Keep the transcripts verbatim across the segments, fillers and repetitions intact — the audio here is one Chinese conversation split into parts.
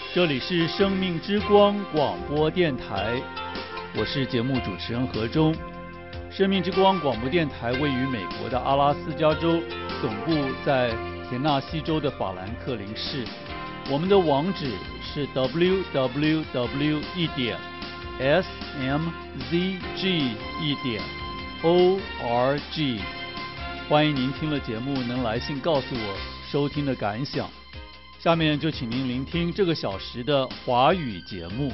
这里是生命之光广播电台，我是节目主持人何忠。生命之光广播电台位于美国的阿拉斯加州，总部在田纳西州的法兰克林市。我们的网址是 double-u double-u double-u 一点 s m z g 一点 org。欢迎您听了节目能来信告诉我收听的感想。下面就请您聆听这个小时的华语节目。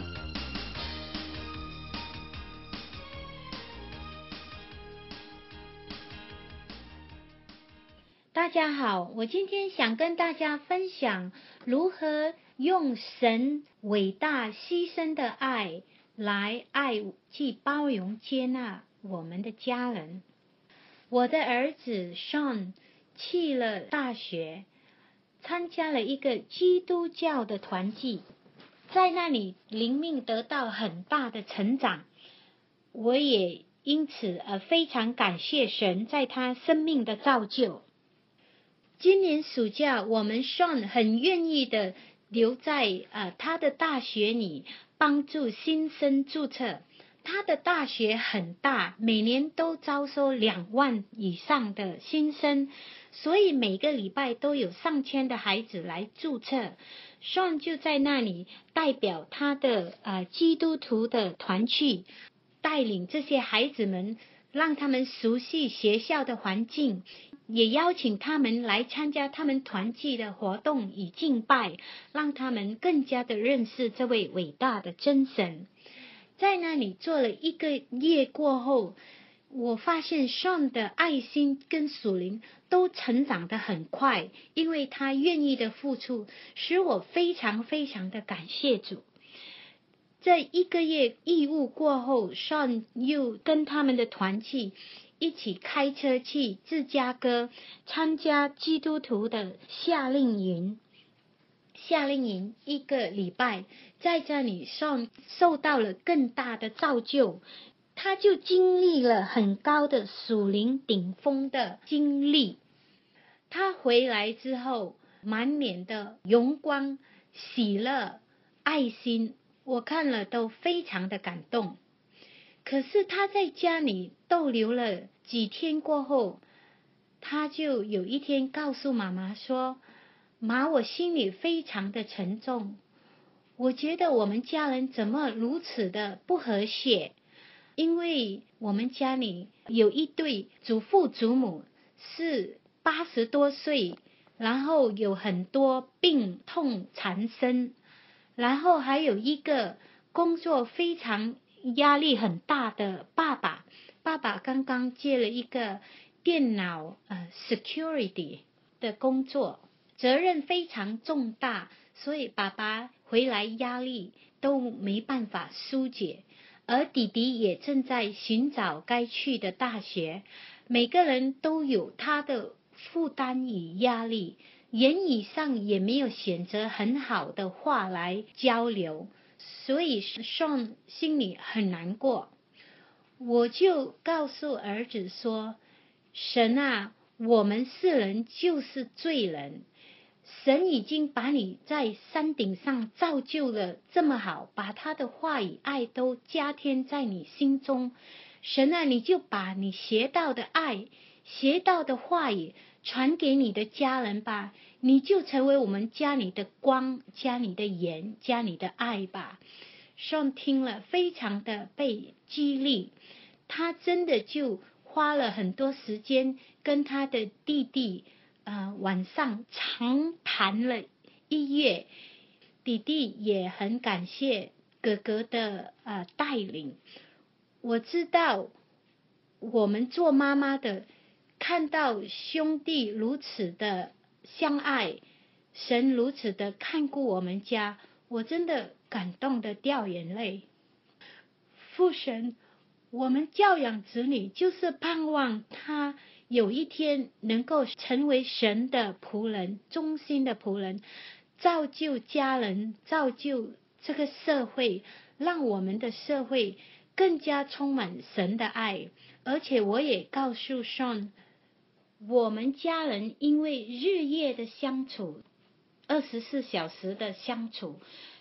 大家好，我今天想跟大家分享如何用神伟大牺牲的爱来爱去包容接纳我们的家人。我的儿子 Sean 去了大学，参加了一个基督教的团契，在那里灵命得到很大的成长。我也因此而非常感谢神在他生命的造就。今年暑假，我们 Sean 很愿意的留在呃他的大学里帮助新生注册。他的大学很大，每年都招收两万以上的新生，所以每个礼拜都有上千的孩子来注册。Sean 就在那里代表他的呃基督徒的团契，带领这些孩子们，让他们熟悉学校的环境，也邀请他们来参加他们团契的活动与敬拜，让他们更加的认识这位伟大的真神。在那里做了一个月过后，我发现 Sean 的爱心跟属灵都成长得很快，因为他愿意的付出，使我非常非常的感谢主。这一个月义务过后， Sean 又跟他们的团契一起开车去芝加哥参加基督徒的夏令营。夏令营一个礼拜，在这里 Sean 受到了更大的造就，他就经历了很高的属灵顶峰的经历。他回来之后，满脸的荣光、喜乐、爱心，我看了都非常的感动。可是他在家里逗留了几天过后，他就有一天告诉妈妈说，妈，我心里非常的沉重，我觉得我们家人怎么如此的不和谐，因为我们家里有一对祖父祖母是八十多岁，然后有很多病痛缠身，然后还有一个工作非常压力很大的爸爸，爸爸刚刚接了一个电脑呃 security 的工作，责任非常重大，所以爸爸回来压力都没办法疏解，而弟弟也正在寻找该去的大学。每个人都有他的负担与压力，言语上也没有选择很好的话来交流，所以 Sean 心里很难过。我就告诉儿子说，神啊，我们世人就是罪人，神已经把你在山顶上造就了这么好，把他的话语爱都加添在你心中。神啊，你就把你学到的爱、学到的话语传给你的家人吧，你就成为我们家里的光，家里的盐，家里的爱吧。Sean 听了非常的被激励，他真的就花了很多时间跟他的弟弟呃晚上长谈了一夜。弟弟也很感谢哥哥的呃带领。我知道我们做妈妈的看到兄弟如此的相爱，神如此的看顾我们家，我真的感动的掉眼泪。父神，我们教养子女就是盼望他有一天能够成为神的仆人，忠心的仆人，造就家人，造就这个社会，让我们的社会更加充满神的爱。而且我也告诉 Sean， 我们家人因为日夜的相处，二十四小时的相处，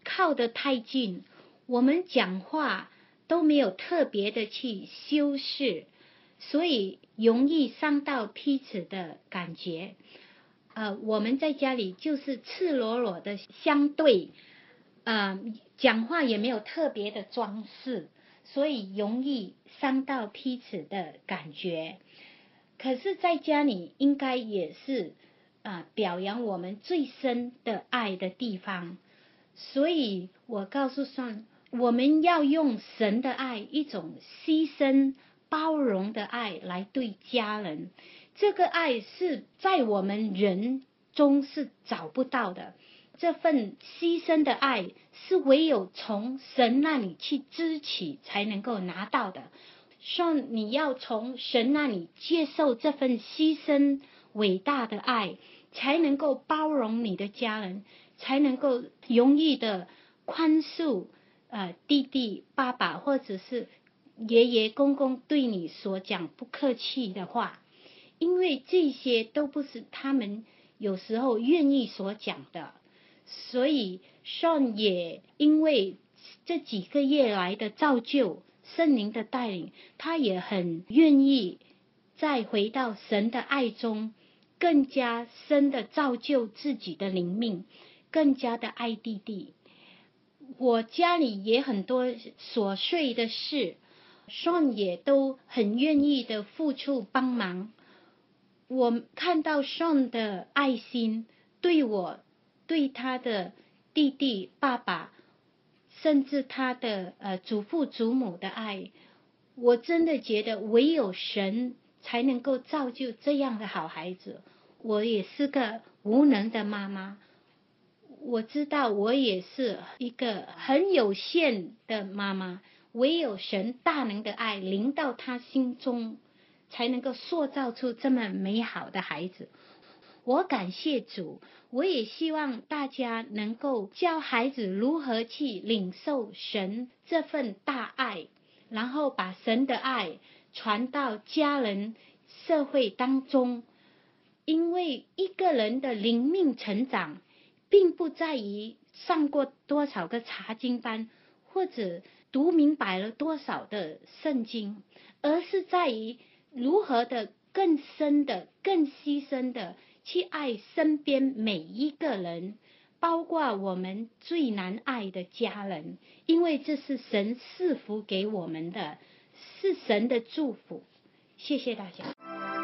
靠得太近，我们讲话都没有特别的去修饰，所以容易伤到彼此的感觉。呃，我们在家里就是赤裸裸的相对，呃，讲话也没有特别的装饰，所以容易伤到彼此的感觉。可是在家里应该也是呃表扬我们最深的爱的地方，所以我告诉上，我们要用神的爱，一种牺牲包容的爱来对家人。这个爱是在我们人中是找不到的，这份牺牲的爱是唯有从神那里去支取才能够拿到的。所以你要从神那里接受这份牺牲伟大的爱，才能够包容你的家人，才能够容易的宽恕呃弟弟爸爸或者是爷爷公公对你所讲不客气的话，因为这些都不是他们有时候愿意所讲的。所以上也因为这几个月来的造就，圣灵的带领，他也很愿意再回到神的爱中，更加深的造就自己的灵命，更加的爱弟弟。我家里也很多琐碎的事，上也都很愿意的付出帮忙。我看到上的爱心，对我对他的弟弟爸爸，甚至他的呃祖父祖母的爱，我真的觉得唯有神才能够造就这样的好孩子。我也是个无能的妈妈，我知道我也是一个很有限的妈妈，唯有神大能的爱临到他心中，才能够塑造出这么美好的孩子。我感谢主，我也希望大家能够教孩子如何去领受神这份大爱，然后把神的爱传到家人社会当中。因为一个人的灵命成长并不在于上过多少个查经班，或者读明白了多少的圣经，而是在于如何的更深的更牺牲的去爱身边每一个人，包括我们最难爱的家人，因为这是神赐福给我们的，是神的祝福。谢谢大家。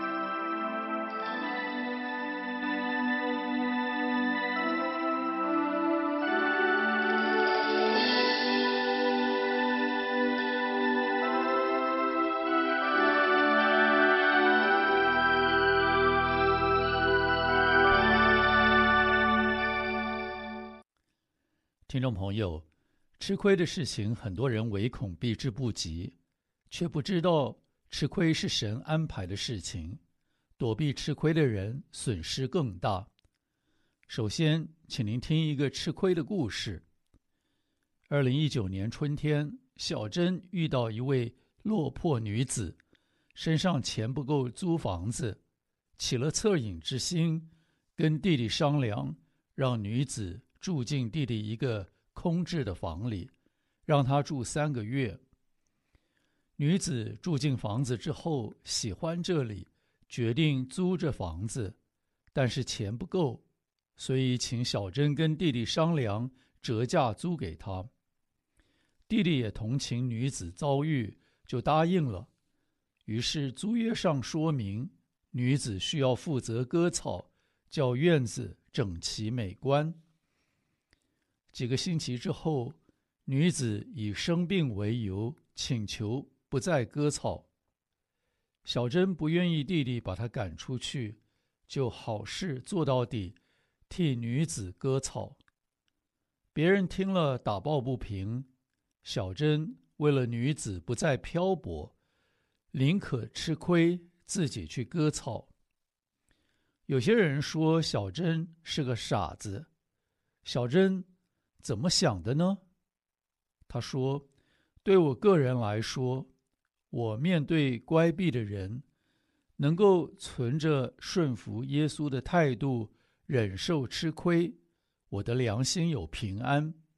听众朋友，吃亏的事情很多人唯恐避之不及，却不知道吃亏是神安排的事情，躲避吃亏的人损失更大。首先，请您听一个吃亏的故事。二零一九年春天，小珍遇到一位落魄女子，身上钱不够租房子，起了恻隐之心，跟弟弟商量，让女子住进弟弟一个空置的房里，让他住三个月。女子住进房子之后，喜欢这里，决定租这房子，但是钱不够，所以请小珍跟弟弟商量，折价租给他。弟弟也同情女子遭遇，就答应了。于是租约上说明，女子需要负责割草，叫院子整齐美观。几个星期之后，女子以生病为由请求不再割草。小珍不愿意弟弟把她赶出去，就好事做到底，替女子割草。别人听了打抱不平，小珍为了女子不再漂泊，宁可吃亏自己去割草。有些人说小珍是个傻子，小珍怎么想的呢？他说，对我个人来说，我面对乖僻的人，能够存着顺服耶稣的态度，忍受吃亏，我的良心有平安，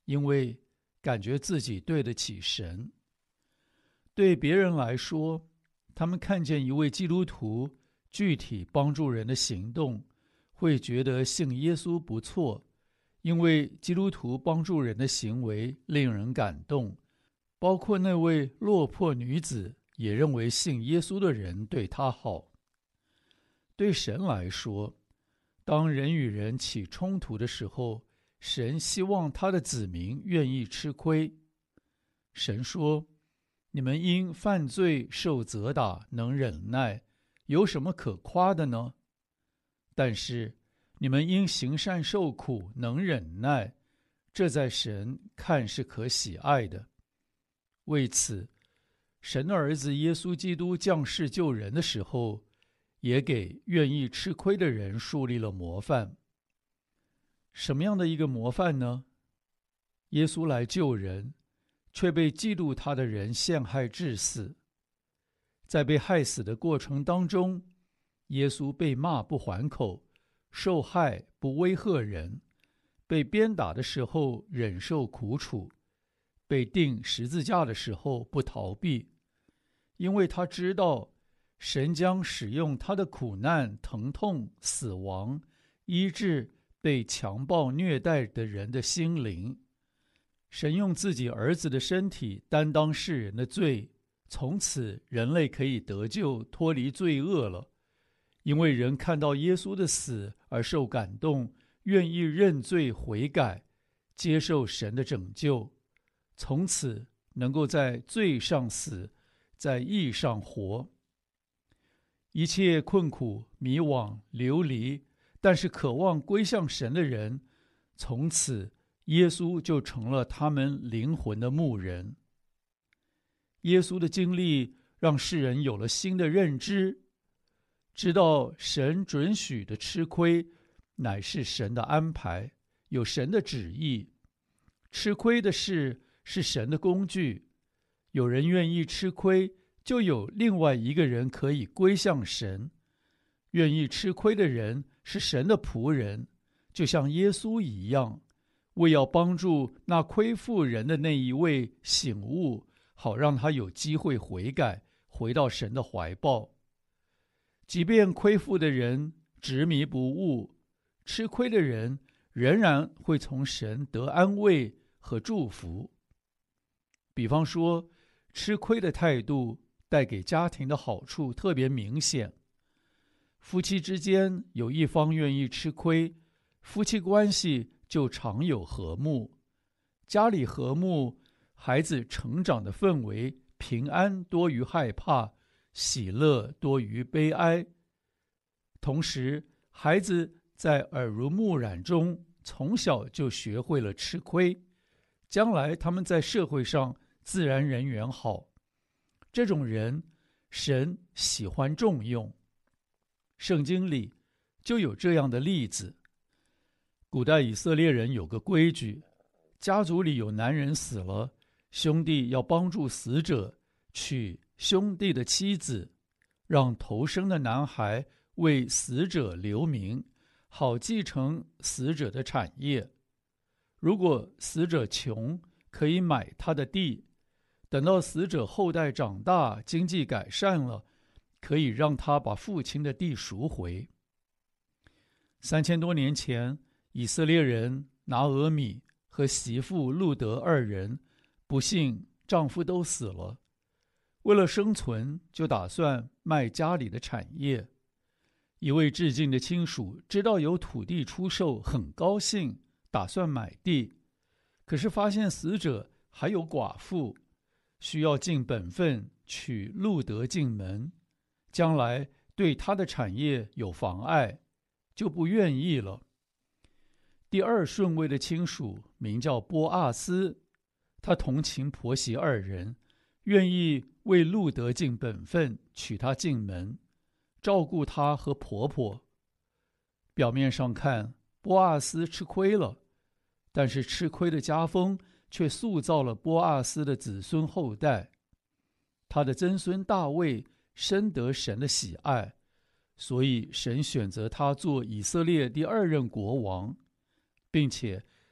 因为感觉自己对得起神。对别人来说，他们看见一位基督徒具体帮助人的行动，会觉得信耶稣不错，因为基督徒帮助人的行为令人感动。包括那位落魄女子也认为信耶稣的人对她好。对神来说，当人与人起冲突的时候，神希望他的子民愿意吃亏。神说，你们因犯罪受责打能忍耐，有什么可夸的呢？但是你们因行善受苦能忍耐，这在神看是可喜爱的。为此，神的儿子耶稣基督降世救人的时候，也给愿意吃亏的人树立了模范。什么样的一个模范呢？耶稣来救人，却被嫉妒他的人陷害致死。在被害死的过程当中，耶稣被骂不还口，受害不威吓人，被鞭打的时候忍受苦楚，被钉十字架的时候不逃避，因为他知道神将使用他的苦难、疼痛、死亡，医治被强暴虐待的人的心灵。神用自己儿子的身体担当世人的罪，从此人类可以得救，脱离罪恶了。因为人看到耶稣的死而受感动，愿意认罪悔改，接受神的拯救，从此能够在罪上死，在义上活。一切困苦、迷惘、流离，但是渴望归向神的人，从此耶稣就成了他们灵魂的牧人。耶稣的经历让世人有了新的认知，知道神准许的吃亏乃是神的安排，有神的旨意。吃亏的事是神的工具，有人愿意吃亏，就有另外一个人可以归向神。愿意吃亏的人是神的仆人，就像耶稣一样，为要帮助那亏负人的那一位醒悟，好让他有机会悔改，回到神的怀抱。即便亏负的人执迷不悟，吃亏的人仍然会从神得安慰和祝福。比方说，吃亏的态度带给家庭的好处特别明显。夫妻之间有一方愿意吃亏，夫妻关系就常有和睦。家里和睦，孩子成长的氛围平安多于害怕，喜乐多于悲哀。同时，孩子在耳濡目染中从小就学会了吃亏，将来他们在社会上自然人缘好。这种人，神喜欢重用。圣经里就有这样的例子。古代以色列人有个规矩，家族里有男人死了，兄弟要帮助死者娶兄弟的妻子，让头生的男孩为死者留名，好继承死者的产业。如果死者穷，可以买他的地，等到死者后代长大，经济改善了，可以让他把父亲的地赎回。三千多年前，以色列人拿俄米和媳妇路德二人，不幸丈夫都死了，为了生存，就打算卖家里的产业。一位至近的亲属知道有土地出售，很高兴，打算买地，可是发现死者还有寡妇，需要尽本分娶路德进门，将来对他的产业有妨碍，就不愿意了。第二顺位的亲属名叫波阿斯，他同情婆媳二人，愿意为路德尽本分，娶她进门，照顾她和婆婆。表面上看，波阿斯吃亏了，但是吃亏的家风却塑造了波阿斯的子孙后代。他的曾孙大卫深得神的喜爱，所以神选择他做以色列第二任国王，并且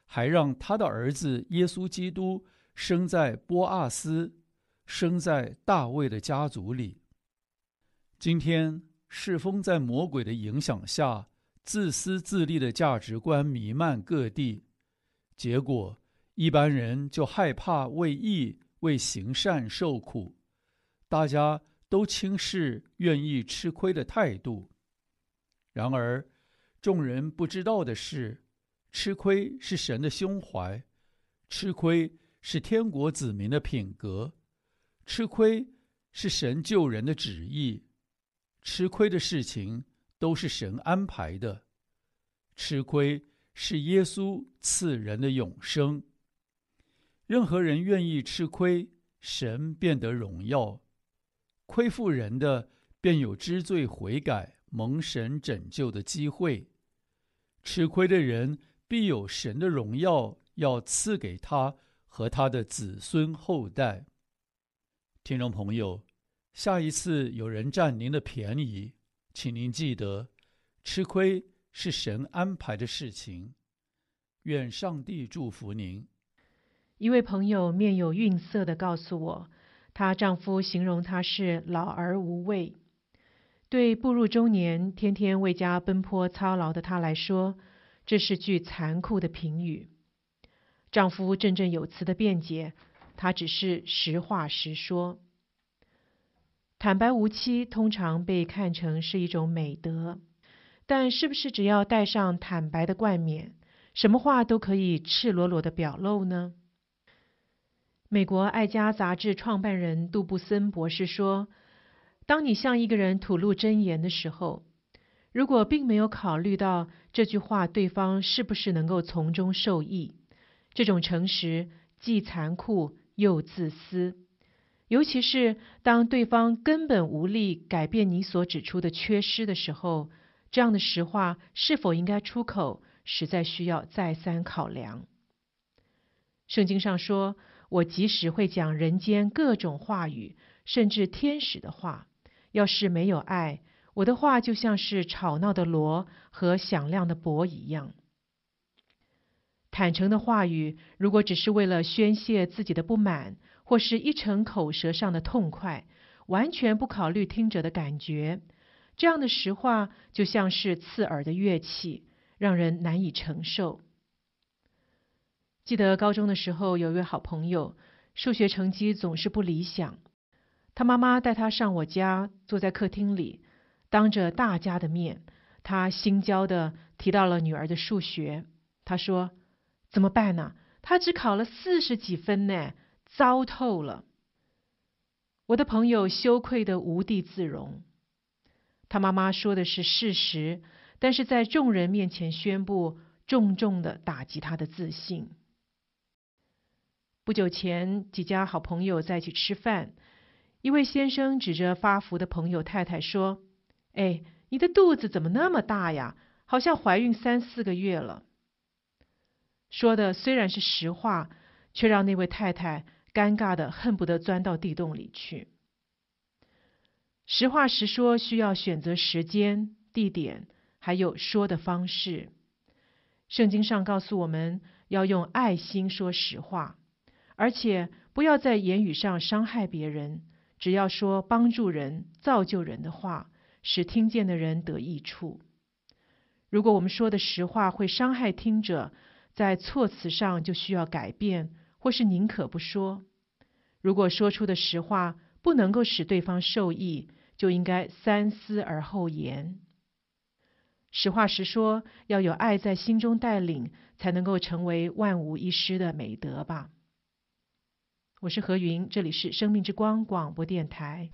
还让他的儿子耶稣基督生在波阿斯，生在大卫的家族里。今天世风在魔鬼的影响下，自私自利的价值观弥漫各地，结果一般人就害怕为义、为行善受苦，大家都轻视愿意吃亏的态度。然而众人不知道的是，吃亏是神的胸怀，吃亏是天国子民的品格，吃亏是神救人的旨意，吃亏的事情都是神安排的，吃亏是耶稣赐人的永生。任何人愿意吃亏，神便得荣耀；亏负人的，便有知罪悔改、蒙神拯救的机会。吃亏的人必有神的荣耀要赐给他和他的子孙后代。听众朋友，下一次有人占您的便宜，请您记得，吃亏是神安排的事情。愿上帝祝福您。 一位朋友面有愠色地告诉我，她丈夫形容她是老而无畏。对步入中年、天天为家奔波操劳的她来说，这是句残酷的评语。丈夫振振有词的辩解，她只是实话实说。坦白无欺通常被看成是一种美德，但是不是只要戴上坦白的冠冕，什么话都可以赤裸裸的表露呢？美国《爱家》杂志创办人杜布森博士说，当你向一个人吐露真言的时候，如果并没有考虑到这句话对方是不是能够从中受益，这种诚实既残酷又自私。尤其是当对方根本无力改变你所指出的缺失的时候，这样的实话是否应该出口，实在需要再三考量。圣经上说，我即使会讲人间各种话语，甚至天使的话，要是没有爱，我的话就像是吵闹的锣和响亮的钹一样。坦诚的话语，如果只是为了宣泄自己的不满，或是一逞口舌上的痛快，完全不考虑听者的感觉，这样的实话就像是刺耳的乐器，让人难以承受。记得高中的时候，有一位好朋友，数学成绩总是不理想。他妈妈带他上我家，坐在客厅里，当着大家的面，他心焦地提到了女儿的数学。他说：“怎么办呢？他只考了四十几分呢，糟透了。”我的朋友羞愧得无地自容。他妈妈说的是事实，但是在众人面前宣布，重重地打击他的自信。不久前，几家好朋友在一起吃饭，一位先生指着发福的朋友太太说：“哎，你的肚子怎么那么大呀？好像怀孕三四个月了。”说的虽然是实话，却让那位太太尴尬的恨不得钻到地洞里去。实话实说需要选择时间、地点，还有说的方式。圣经上告诉我们要用爱心说实话，而且不要在言语上伤害别人，只要说帮助人、造就人的话，使听见的人得益处。如果我们说的实话会伤害听者，在措辞上就需要改变，或是宁可不说。如果说出的实话不能够使对方受益，就应该三思而后言。实话实说，要有爱在心中带领，才能够成为万无一失的美德吧。我是何云，这里是生命之光广播电台。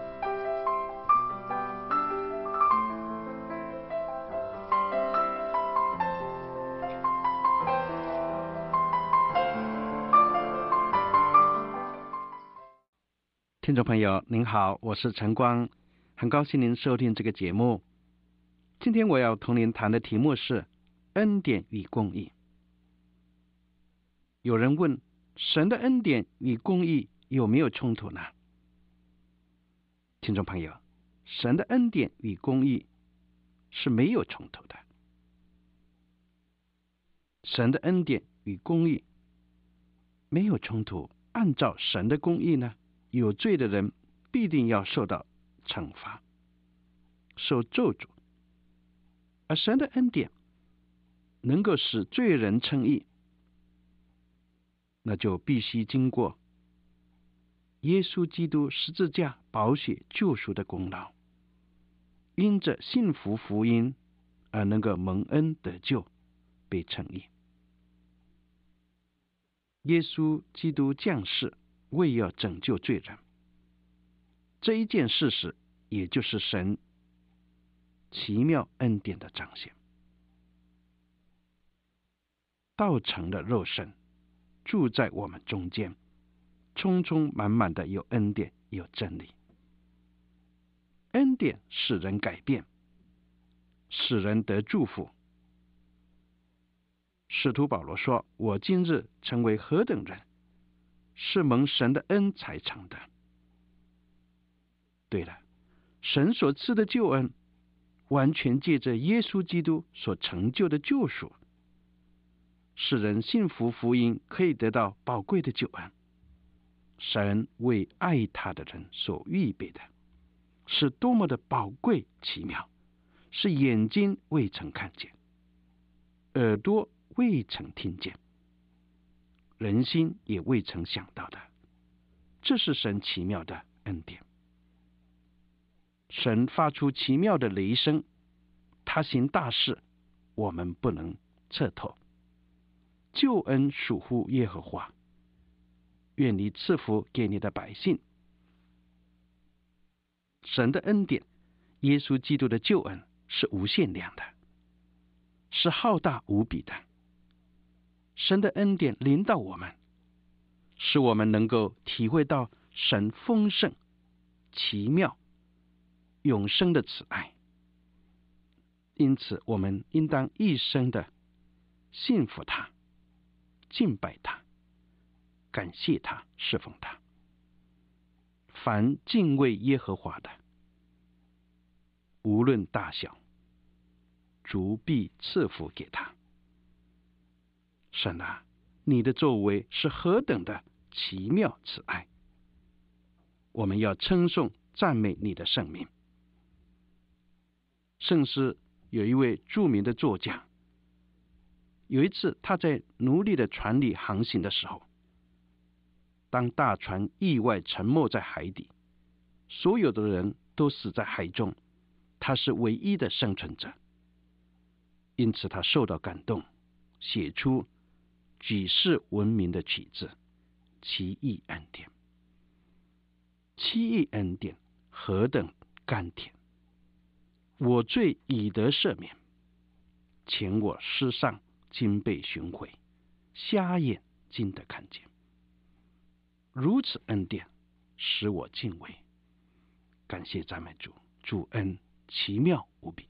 听众朋友您好，我是陈光，很高兴您收听这个节目。今天我要同您谈的题目是恩典与公义。有人问，神的恩典与公义有没有冲突呢？听众朋友，神的恩典与公义是没有冲突的。神的恩典与公义没有冲突。按照神的公义呢，有罪的人必定要受到惩罚，受咒诅。而神的恩典能够使罪人称义，那就必须经过耶稣基督十字架宝血救赎的功劳，因着信服福音而能够蒙恩得救，被称义。耶稣基督降世为要拯救罪人，这一件事实也就是神奇妙恩典的彰显。道成了肉身，住在我们中间，充充满满的有恩典，有真理。恩典使人改变，使人得祝福。使徒保罗说，我今日成为何等人，是蒙神的恩才成的。对了，神所赐的救恩完全借着耶稣基督所成就的救赎，使人信服福音，可以得到宝贵的救恩。神为爱他的人所预备的是多么的宝贵奇妙，是眼睛未曾看见，耳朵未曾听见，人心也未曾想到的。这是神奇妙的恩典。神发出奇妙的雷声，他行大事，我们不能测透。救恩属乎耶和华，愿你赐福给你的百姓。神的恩典，耶稣基督的救恩是无限量的，是浩大无比的。神的恩典临到我们，使我们能够体会到神丰盛、奇妙、永生的慈爱。因此，我们应当一生的信服他、敬拜他、感谢他、侍奉他。凡敬畏耶和华的，无论大小，主必赐福给他。神啊，你的作为是何等的奇妙慈爱！我们要称颂赞美你的圣名。圣诗有一位著名的作家，有一次他在奴隶的船里航行的时候，当大船意外沉没在海底，所有的人都死在海中，他是唯一的生存者。因此他受到感动，写出举世闻名的曲子《奇异恩典》。奇异恩典何等甘甜！我罪已得赦免，前我失丧今被寻回，瞎眼今得看见。如此恩典使我敬畏，感谢赞美主，主恩奇妙无比。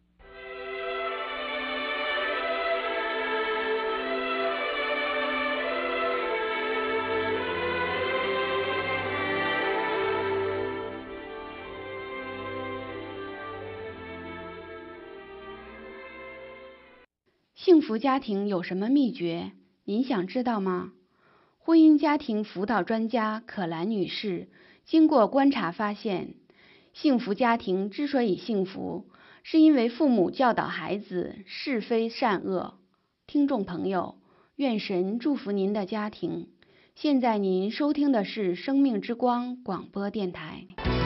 幸福家庭有什么秘诀？您想知道吗？婚姻家庭辅导专家可兰女士经过观察发现，幸福家庭之所以幸福，是因为父母教导孩子是非善恶。听众朋友，愿神祝福您的家庭。现在您收听的是生命之光广播电台。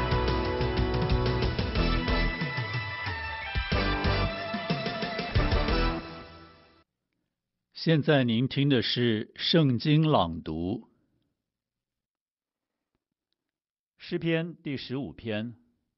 现在您听的是圣经朗读，诗篇第十五篇。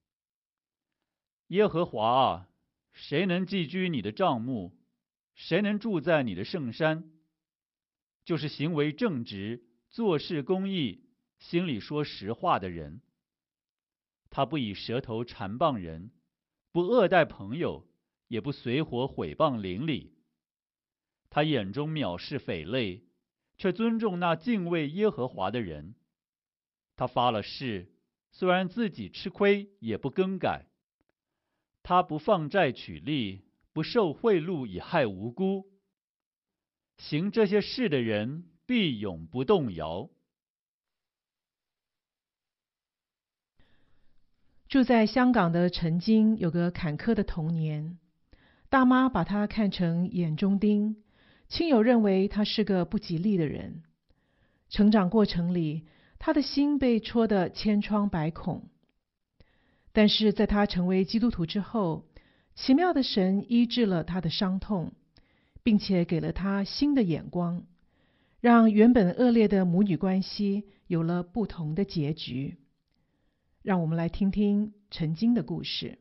耶和华啊，谁能寄居你的帐幕？谁能住在你的圣山？就是行为正直、做事公义、心里说实话的人。他不以舌头缠谤人，不恶待朋友，也不随伙毁谤邻里。他眼中藐视匪类，却尊重那敬畏耶和华的人。他发了誓，虽然自己吃亏，也不更改。他不放债取利，不受贿赂以害无辜。 行这些事的人必永不动摇。 住在香港的陈金有个坎坷的童年，大妈把他看成眼中钉，亲友认为他是个不吉利的人。成长过程里，他的心被戳得千疮百孔。但是在他成为基督徒之后，奇妙的神医治了他的伤痛，并且给了他新的眼光，让原本恶劣的母女关系有了不同的结局。让我们来听听陈金的故事。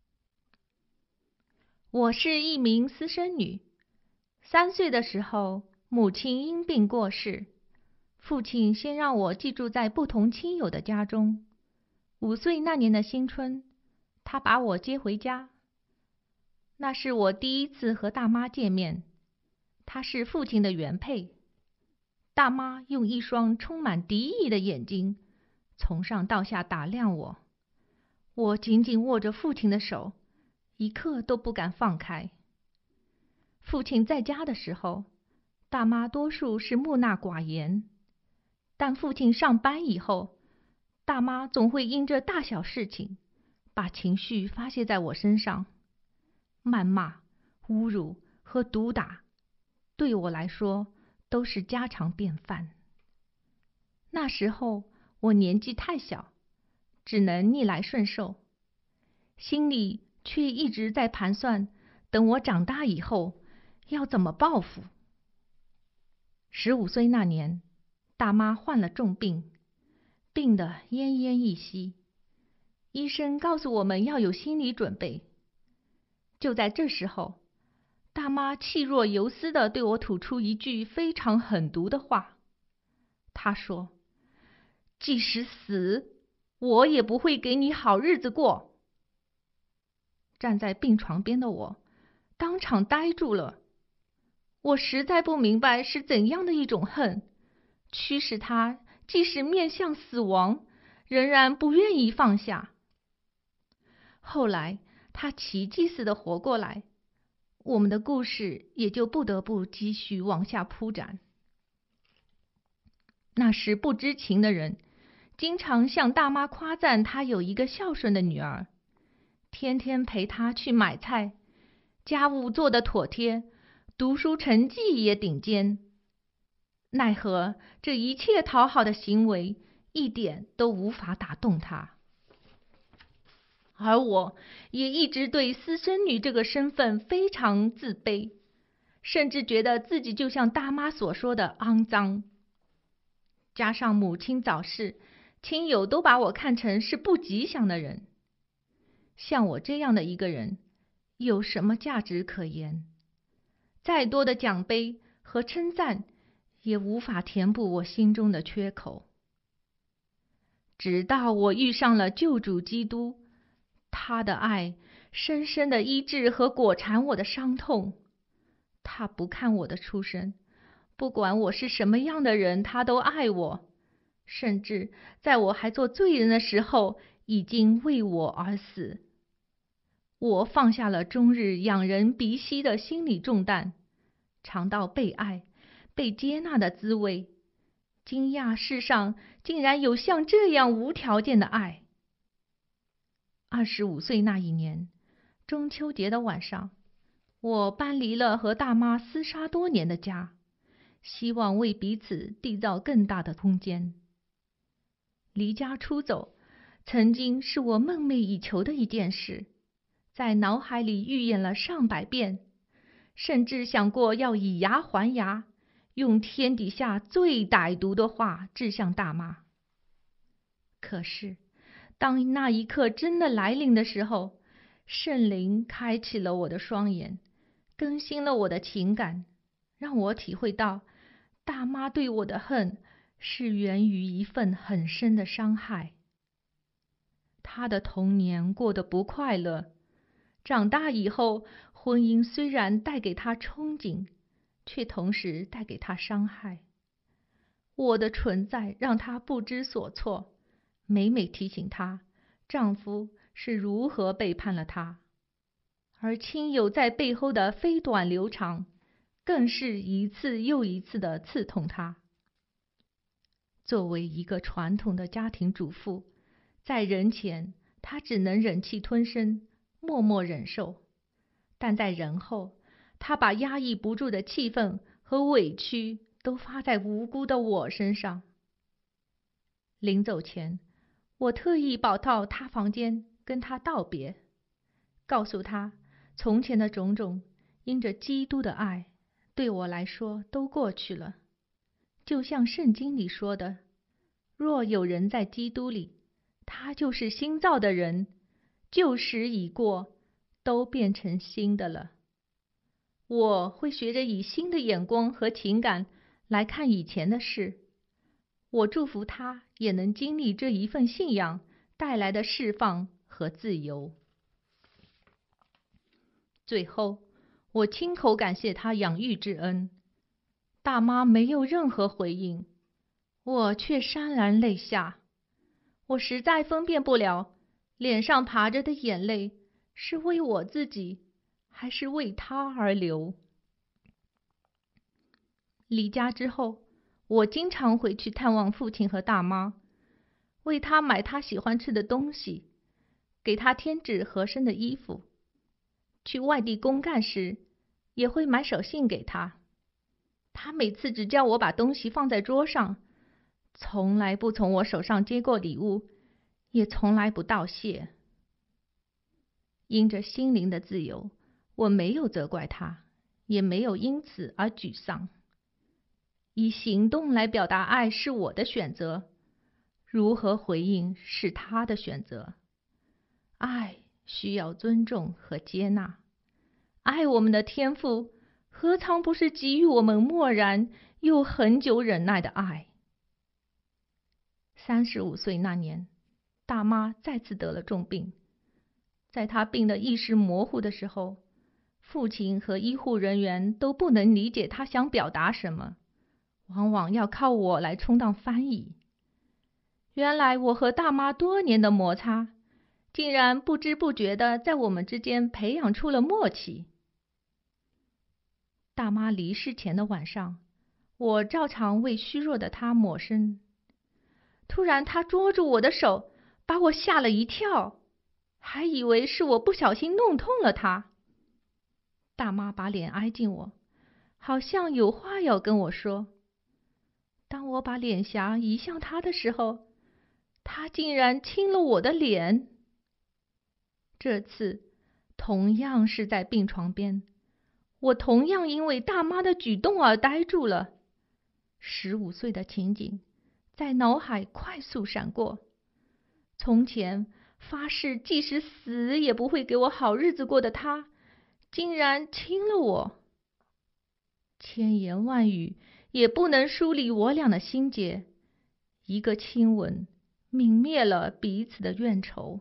我是一名私生女，三岁的时候，母亲因病过世，父亲先让我寄住在不同亲友的家中。五岁那年的新春，他把我接回家。那是我第一次和大妈见面，她是父亲的原配。大妈用一双充满敌意的眼睛从上到下打量我，我紧紧握着父亲的手，一刻都不敢放开。父亲在家的时候，大妈多数是木讷寡言，但父亲上班以后，大妈总会因着大小事情把情绪发泄在我身上。谩骂、侮辱和毒打对我来说都是家常便饭。那时候我年纪太小，只能逆来顺受，心里却一直在盘算，等我长大以后要怎么报复。十五岁那年，大妈患了重病，病得奄奄一息，医生告诉我们要有心理准备。就在这时候，大妈气若游丝地对我吐出一句非常狠毒的话。她说：“即使死，我也不会给你好日子过。”站在病床边的我当场呆住了。我实在不明白是怎样的一种恨，驱使他即使面向死亡，仍然不愿意放下。后来他奇迹似的活过来，我们的故事也就不得不继续往下铺展。那时不知情的人经常向大妈夸赞她有一个孝顺的女儿，天天陪她去买菜，家务做得妥帖，读书成绩也顶尖。奈何这一切讨好的行为一点都无法打动她。而我也一直对私生女这个身份非常自卑，甚至觉得自己就像大妈所说的肮脏。加上母亲早逝，亲友都把我看成是不吉祥的人。像我这样的一个人，有什么价值可言？再多的奖杯和称赞，也无法填补我心中的缺口。直到我遇上了救主基督，他的爱深深地医治和裹缠我的伤痛。他不看我的出身，不管我是什么样的人，他都爱我，甚至在我还做罪人的时候，已经为我而死。我放下了终日仰人鼻息的心理重担，尝到被爱、被接纳的滋味，惊讶世上竟然有像这样无条件的爱。二十五岁那一年，中秋节的晚上，我搬离了和大妈厮杀多年的家，希望为彼此缔造更大的空间。离家出走，曾经是我梦寐以求的一件事，在脑海里预演了上百遍，甚至想过要以牙还牙，用天底下最歹毒的话指向大妈。可是当那一刻真的来临的时候，圣灵开启了我的双眼，更新了我的情感，让我体会到大妈对我的恨是源于一份很深的伤害。她的童年过得不快乐，长大以后，婚姻虽然带给她憧憬，却同时带给她伤害。我的存在让她不知所措，每每提醒她丈夫是如何背叛了她，而亲友在背后的飞短流长， 更是一次又一次地刺痛他。作为一个传统的家庭主妇，在人前她只能忍气吞声，默默忍受，但在人后，她把压抑不住的气愤和委屈都发在无辜的我身上。临走前，我特意跑到她房间跟她道别，告诉她从前的种种因着基督的爱对我来说都过去了，就像圣经里说的，若有人在基督里，他就是新造的人，旧时已过，都变成新的了。我会学着以新的眼光和情感来看以前的事。我祝福他也能经历这一份信仰带来的释放和自由。最后，我亲口感谢他养育之恩。大妈没有任何回应，我却潸然泪下。我实在分辨不了，脸上爬着的眼泪是为我自己，还是为他而流。离家之后，我经常回去探望父亲和大妈，为他买他喜欢吃的东西，给他添置合身的衣服。去外地公干时，也会买手信给他。他每次只叫我把东西放在桌上，从来不从我手上接过礼物，也从来不道谢。因着心灵的自由，我没有责怪他，也没有因此而沮丧。以行动来表达爱是我的选择，如何回应是他的选择。爱需要尊重和接纳，爱我们的天父何尝不是给予我们默然又很久忍耐的爱？三十五岁那年，大妈再次得了重病。在她病得意识模糊的时候，父亲和医护人员都不能理解她想表达什么，往往要靠我来充当翻译。原来我和大妈多年的摩擦，竟然不知不觉地在我们之间培养出了默契。大妈离世前的晚上，我照常为虚弱的她抹身。突然她捉住我的手，把我吓了一跳，还以为是我不小心弄痛了她。大妈把脸挨近我，好像有话要跟我说。当我把脸颊移向她的时候，她竟然亲了我的脸。这次同样是在病床边，我同样因为大妈的举动而呆住了。十五岁的情景在脑海快速闪过。从前发誓即使死也不会给我好日子过的他，竟然亲了我。千言万语也不能梳理我俩的心结，一个亲吻泯灭了彼此的怨仇。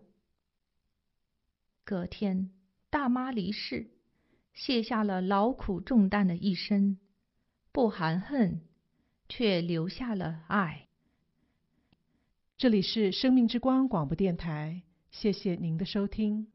隔天，大妈离世，卸下了劳苦重担的一生，不含恨，却留下了爱。 这里是生命之光广播电台，谢谢您的收听。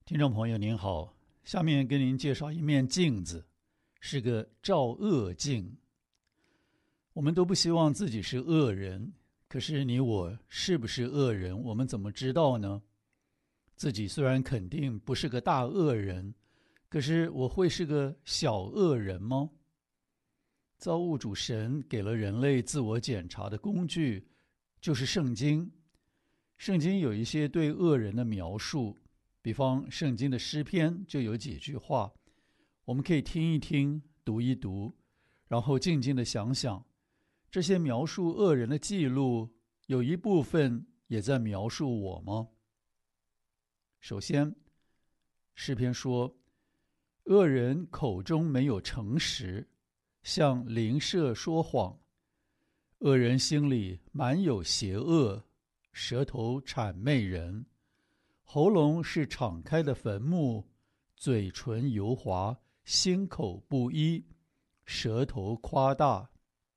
听众朋友您好，下面跟您介绍一面镜子，是个照恶镜。我们都不希望自己是恶人，可是你我是不是恶人，我们怎么知道呢？自己虽然肯定不是个大恶人，可是我会是个小恶人吗？造物主神给了人类自我检查的工具，就是圣经。圣经有一些对恶人的描述，比方圣经的诗篇就有几句话，我们可以听一听，读一读，然后静静地想想，这些描述恶人的记录，有一部分也在描述我吗？首先，诗篇说，恶人口中没有诚实，向邻舍说谎，恶人心里满有邪恶，舌头谄媚人，喉咙是敞开的坟墓，嘴唇油滑，心口不一，舌头夸大。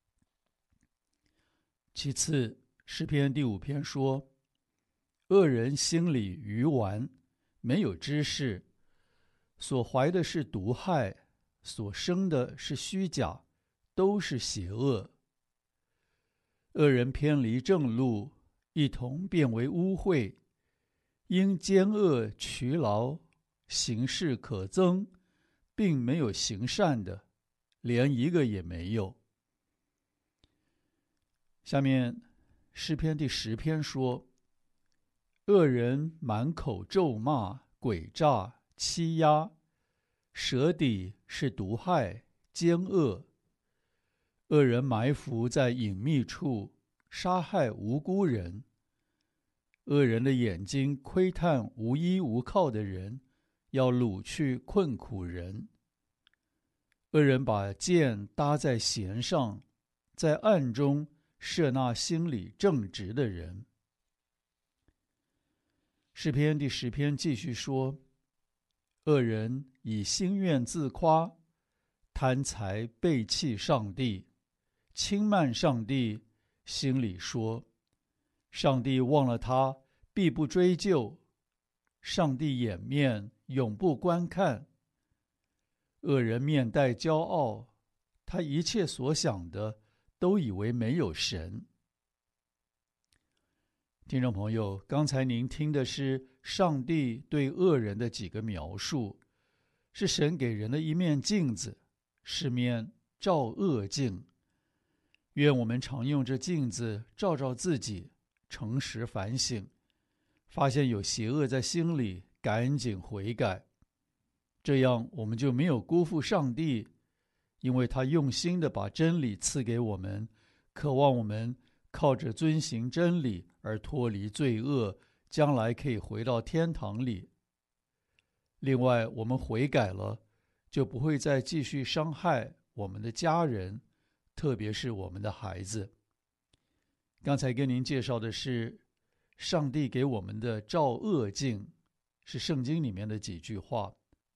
其次，诗篇第五篇说，恶人心里愚顽，没有知识，所怀的是毒害，所生的是虚假，都是邪恶。恶人偏离正路，一同变为污秽，因奸恶劬劳，行事可憎，并没有行善的，连一个也没有。下面诗篇第十篇说，恶人满口咒骂，诡诈，欺压，舌底是毒害，奸恶。恶人埋伏在隐秘处，杀害无辜人。恶人的眼睛窥探无依无靠的人，要掳去困苦人。恶人把箭搭在弦上，在暗中射那心里正直的人。诗篇第十篇继续说，恶人以心愿自夸，贪财背弃上帝，轻慢上帝，心里说，上帝忘了他，必不追究，上帝掩面，永不观看。恶人面带骄傲，他一切所想的都以为没有神。听众朋友，刚才您听的是上帝对恶人的几个描述，是神给人的一面镜子，是面照恶镜。愿我们常用这镜子照照自己，诚实反省，发现有邪恶在心里，赶紧悔改。这样我们就没有辜负上帝，因为他用心地把真理赐给我们，渴望我们靠着遵行真理而脱离罪恶，将来可以回到天堂里。另外，我们悔改了，就不会再继续伤害我们的家人，特别是我们的孩子。刚才跟您介绍的是上帝给我们的照恶镜，是圣经里面的几句话。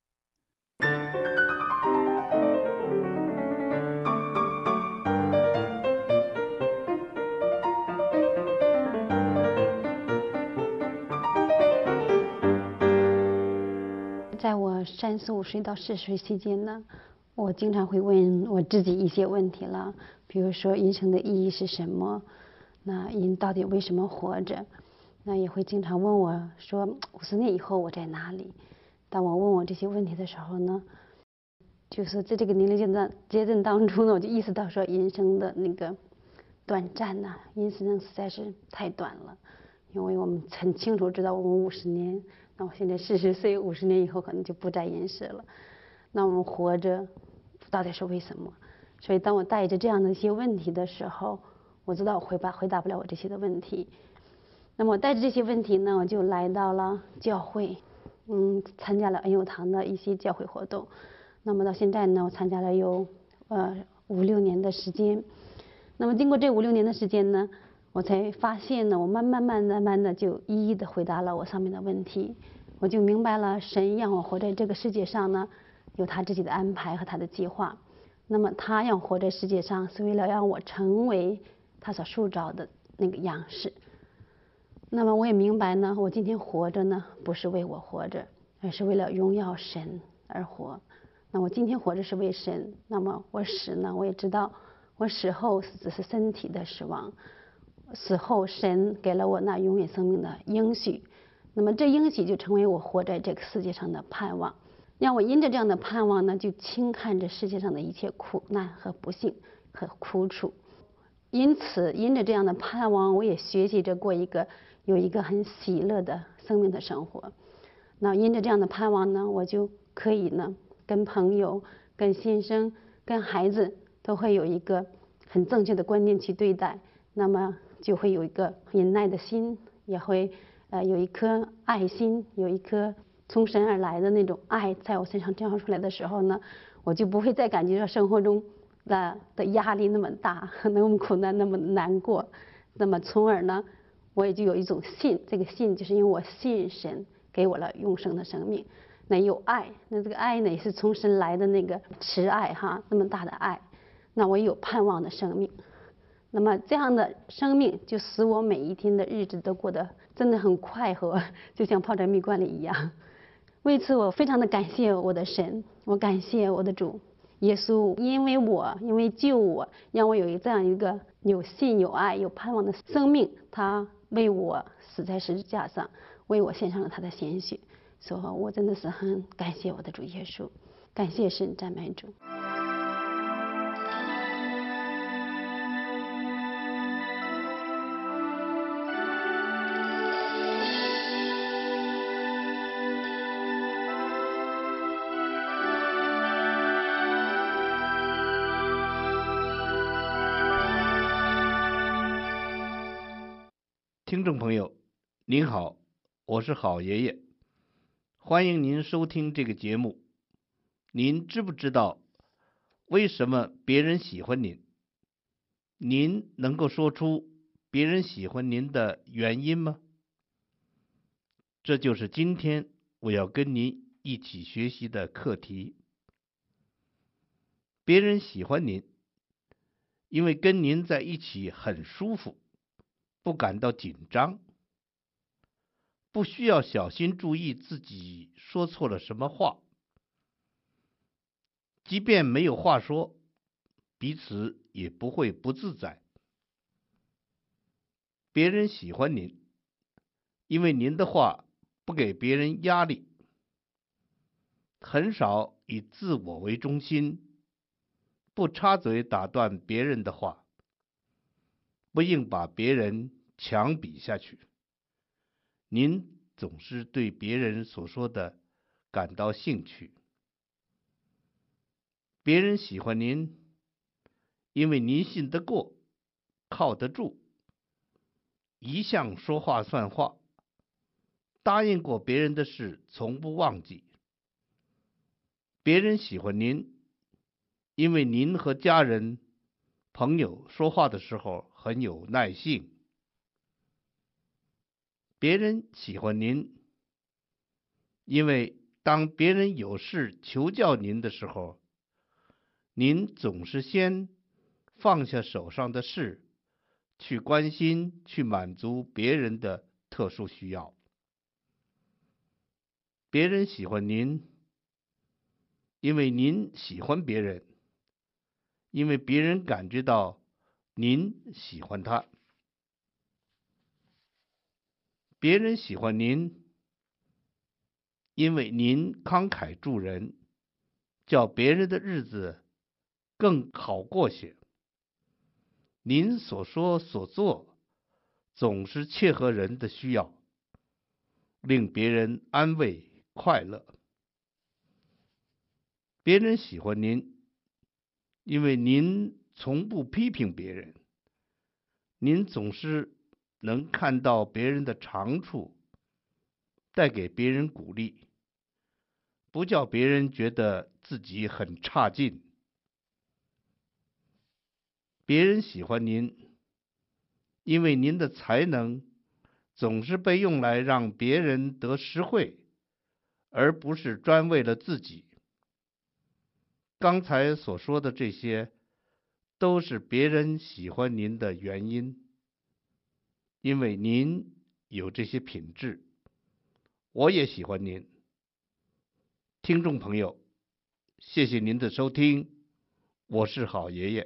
在我三十五岁到四十岁期间呢，我经常会问我自己一些问题了，比如说人生的意义是什么？那人到底为什么活着？那也会经常问我说，五十年以后我在哪里？当我问我这些问题的时候呢，就是在这个年龄阶段阶段当中呢，我就意识到说，人生的那个短暂呐、啊，人生实在是太短了。因为我们很清楚知道，我们五十年，那我现在四十岁，五十年以后可能就不在人世了。那我们活着到底是为什么？所以当我带着这样的一些问题的时候，我知道我回答回答不了我这些的问题。那么我带着这些问题呢，我就来到了教会，嗯，参加了恩友堂的一些教会活动。那么到现在呢，我参加了有呃五六年的时间。那么经过这五六年的时间呢，我才发现呢，我慢慢慢慢慢的就一一的回答了我上面的问题。我就明白了，神让我活在这个世界上呢，有他自己的安排和他的计划。那么他让我活在世界上，是为了让我成为他所塑造的那个样式。那么我也明白呢，我今天活着呢，不是为我活着， 而是为了荣耀神而活。那我今天活着是为神，那么我死呢，我也知道我死后只是身体的死亡，死后神给了我那永远生命的应许，那么这应许就成为我活在这个世界上的盼望，让我因着这样的盼望呢，就轻看这世界上的一切苦难和不幸和苦楚。因此因着这样的盼望，我也学习着过一个有一个很喜乐的生命的生活。那因着这样的盼望呢，我就可以呢跟朋友、跟先生、跟孩子都会有一个很正确的观念去对待，那么就会有一个忍耐的心，也会呃有一颗爱心，有一颗从神而来的那种爱在我身上绽放出来的时候呢，我就不会再感觉到生活中的的压力那么大，那么苦难那么难过，那么从而呢，我也就有一种信，这个信就是因为我信神给我了永生的生命。那有爱，那这个爱呢也是从神来的那个慈爱哈，那么大的爱，那我有盼望的生命。那么这样的生命就使我每一天的日子都过得真的很快活，就像泡在蜜罐里一样。为此我非常的感谢我的神，我感谢我的主耶稣，因为我因为救我，让我有一这样一个有信有爱有盼望的生命，他为我死在十字架上，为我献上了他的鲜血，所以我真的是很感谢我的主耶稣，感谢神，赞美主。 听众朋友您好，我是好爷爷，欢迎您收听这个节目。您知不知道为什么别人喜欢您？您能够说出别人喜欢您的原因吗？这就是今天我要跟您一起学习的课题。别人喜欢您，因为跟您在一起很舒服，不感到紧张，不需要小心注意自己说错了什么话，即便没有话说，彼此也不会不自在。别人喜欢您，因为您的话不给别人压力，很少以自我为中心，不插嘴打断别人的话，不硬把别人强比下去。您总是对别人所说的感到兴趣。别人喜欢您，因为您信得过，靠得住，一向说话算话，答应过别人的事从不忘记。别人喜欢您，因为您和家人、朋友说话的时候很有耐性。别人喜欢您，因为当别人有事求教您的时候，您总是先放下手上的事，去关心、去满足别人的特殊需要。别人喜欢您，因为您喜欢别人，因为别人感觉到您喜欢他。别人喜欢您，因为您慷慨助人，叫别人的日子更好过些。您所说所做总是切合人的需要，令别人安慰快乐。别人喜欢您，因为您从不批评别人，您总是能看到别人的长处，带给别人鼓励，不叫别人觉得自己很差劲。别人喜欢您，因为您的才能总是被用来让别人得实惠，而不是专为了自己。刚才所说的这些，都是别人喜欢您的原因。因为您有这些品质，我也喜欢您， 听众朋友，谢谢您的收听，我是好爷爷。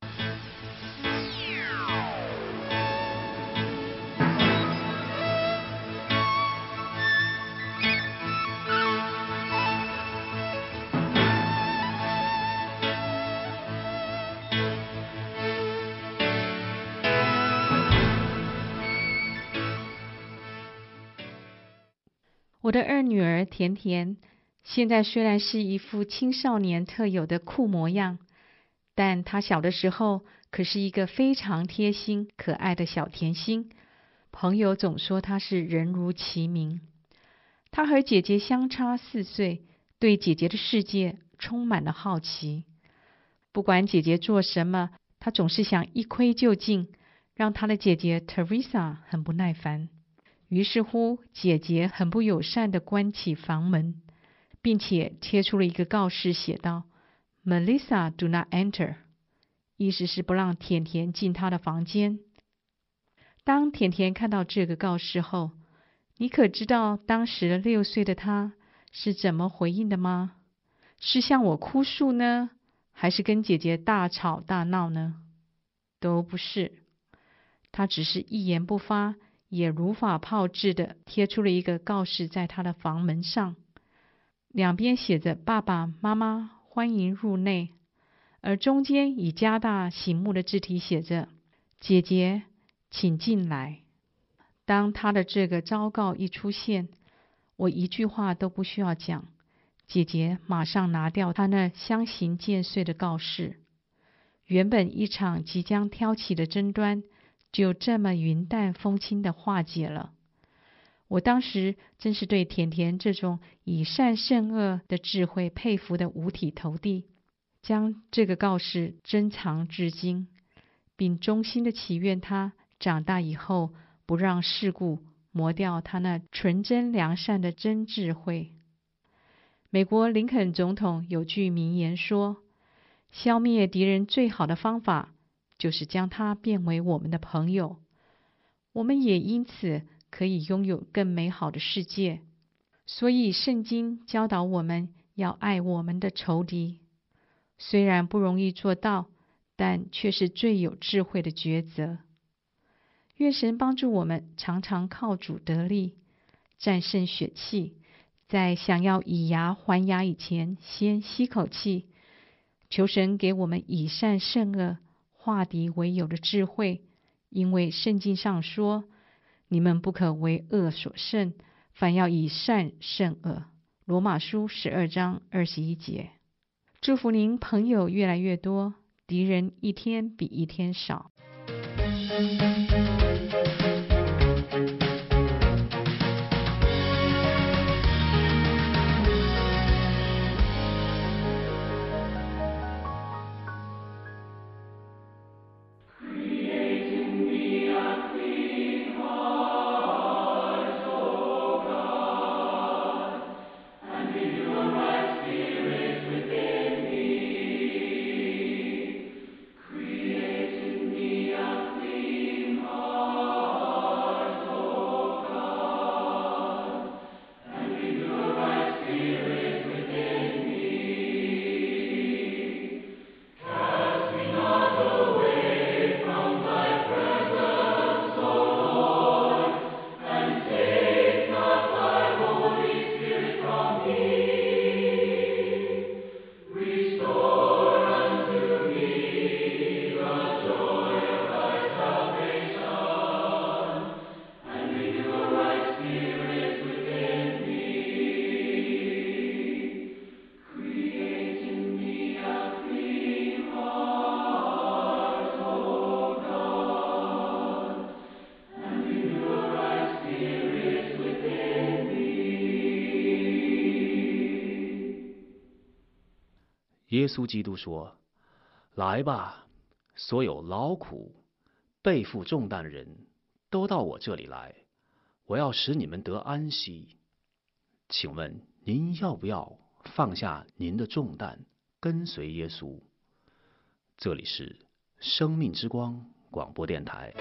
我的二女儿甜甜，现在虽然是一副青少年特有的酷模样，但她小的时候可是一个非常贴心可爱的小甜心，朋友总说她是人如其名。她和姐姐相差四岁，对姐姐的世界充满了好奇。不管姐姐做什么，她总是想一窥究竟，让她的姐姐 Teresa 很不耐烦。于是乎，姐姐很不友善地关起房门，并且贴出了一个告示，写道 Melissa do not enter， 意思是不让甜甜进她的房间。当甜甜看到这个告示后，你可知道当时六岁的她是怎么回应的吗？是向我哭诉呢，还是跟姐姐大吵大闹呢？都不是，她只是一言不发，也如法炮制的贴出了一个告示在他的房门上，两边写着爸爸妈妈欢迎入内，而中间以加大醒目的字体写着姐姐请进来。当他的这个昭告一出现，我一句话都不需要讲，姐姐马上拿掉他那相形见绌的告示。原本一场即将挑起的争端就这么云淡风轻的化解了。我当时真是对甜甜这种以善胜恶的智慧佩服的五体投地，将这个告示珍藏至今，并衷心的祈愿她长大以后不让世故磨掉她那纯真良善的真智慧。美国林肯总统有句名言说，消灭敌人最好的方法就是将他变为我们的朋友，我们也因此可以拥有更美好的世界。所以圣经教导我们要爱我们的仇敌，虽然不容易做到，但却是最有智慧的抉择。愿神帮助我们常常靠主得力，战胜血气，在想要以牙还牙以前先吸口气，求神给我们以善胜恶化敌为友的智慧，因为圣经上说，你们不可为恶所胜，反要以善胜恶。罗马书十二章二十一节。祝福您朋友越来越多，敌人一天比一天少。 耶稣基督说：“来吧，所有劳苦、背负重担的人，都到我这里来，我要使你们得安息。”请问您要不要放下您的重担，跟随耶稣？这里是生命之光广播电台。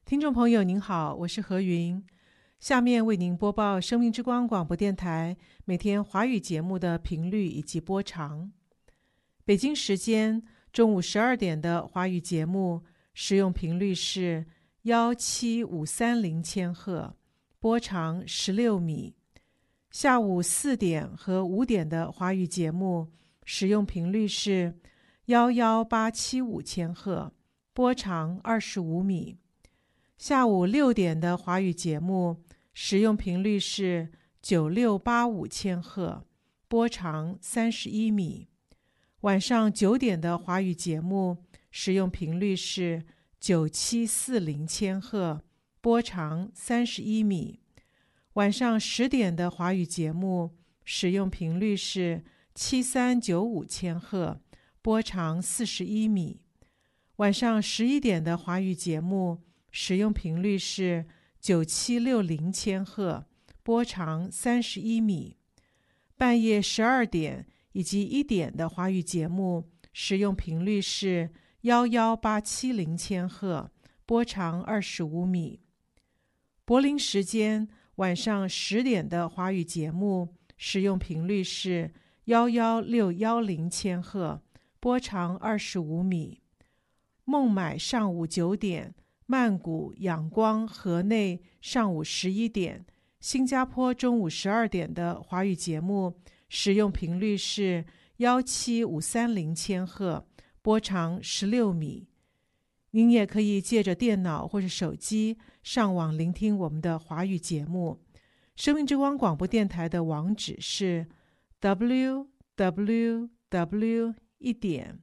听众朋友您好，我是何云，下面为您播报生命之光广播电台每天华语节目的频率以及播长。北京时间中午十二点的华语节目使用频率是一七五三零千赫，波长十六米。下午四点和五点的华语节目使用频率是一一八七五千赫，波长二十五米。下午六点的华语节目使用频率是九六八五千赫，波长三十一米。晚上九点的华语节目使用频率是九七四零千赫，波长三十一米。晚上十点的华语节目使用频率是七三九五千赫，波长四十一米。晚上十一点的华语节目使用频率是九七六零千赫，波长三十一米。半夜十二点以及一点的华语节目使用频率是一一八七零千赫，波长二十五米。柏林时间晚上十点的华语节目使用频率是一一六一零千赫，波长二十五米。孟买上午九点，曼谷、仰光、河内上午十一点，新加坡中午十二点的华语节目使用频率是一七五三零千赫，波长十六米。您也可以借着电脑或者手机上网聆听我们的华语节目。生命之光广播电台的网址是 double-u double-u double-u 一点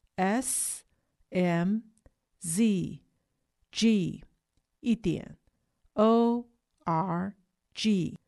s m z g 一点 o r g。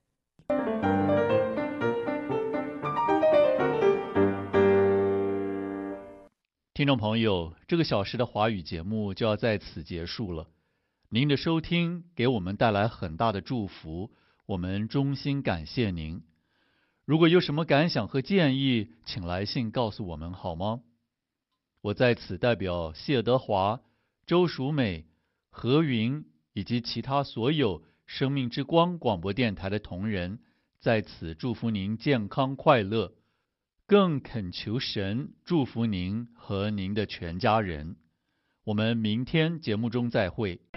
听众朋友，这个小时的华语节目就要在此结束了。您的收听给我们带来很大的祝福，我们衷心感谢您。如果有什么感想和建议，请来信告诉我们好吗？我在此代表谢德华、周淑美、何云以及其他所有生命之光广播电台的同仁，在此祝福您健康快乐，更恳求神祝福您和您的全家人。我们明天节目中再会。